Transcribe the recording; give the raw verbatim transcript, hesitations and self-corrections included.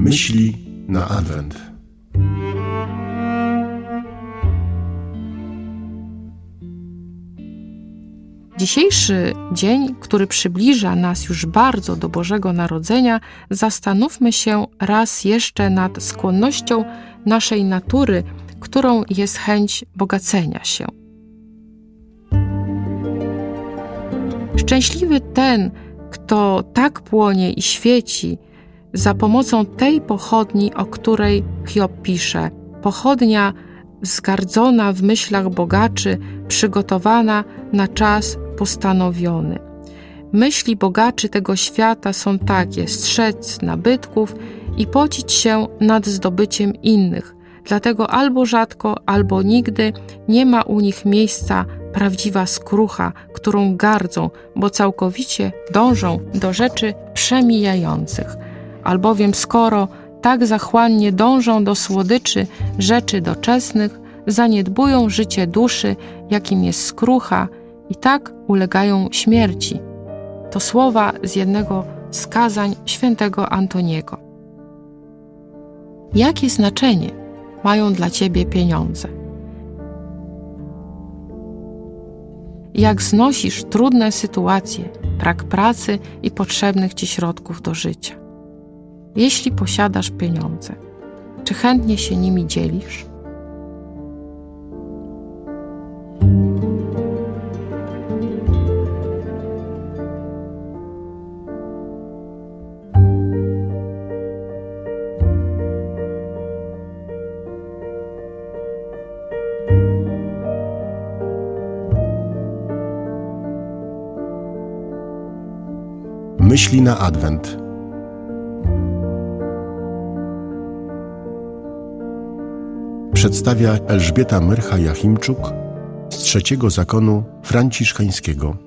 Myśli na Adwent. Dzisiejszy dzień, który przybliża nas już bardzo do Bożego Narodzenia, zastanówmy się raz jeszcze nad skłonnością naszej natury, którą jest chęć bogacenia się. Szczęśliwy ten, kto tak płonie i świeci za pomocą tej pochodni, o której Hiob pisze. Pochodnia zgardzona w myślach bogaczy, przygotowana na czas postanowiony. Myśli bogaczy tego świata są takie: strzec nabytków i pocić się nad zdobyciem innych. Dlatego albo rzadko, albo nigdy nie ma u nich miejsca prawdziwa skrucha, którą gardzą, bo całkowicie dążą do rzeczy przemijających. Albowiem skoro tak zachłannie dążą do słodyczy rzeczy doczesnych, zaniedbują życie duszy, jakim jest skrucha, i tak ulegają śmierci. To słowa z jednego z kazań świętego Antoniego. Jakie znaczenie mają dla ciebie pieniądze? Jak znosisz trudne sytuacje, brak pracy i potrzebnych ci środków do życia? Jeśli posiadasz pieniądze, czy chętnie się nimi dzielisz? Myśli na Adwent. Przedstawia Elżbieta Myrcha-Jachimczuk z Trzeciego Zakonu Franciszkańskiego.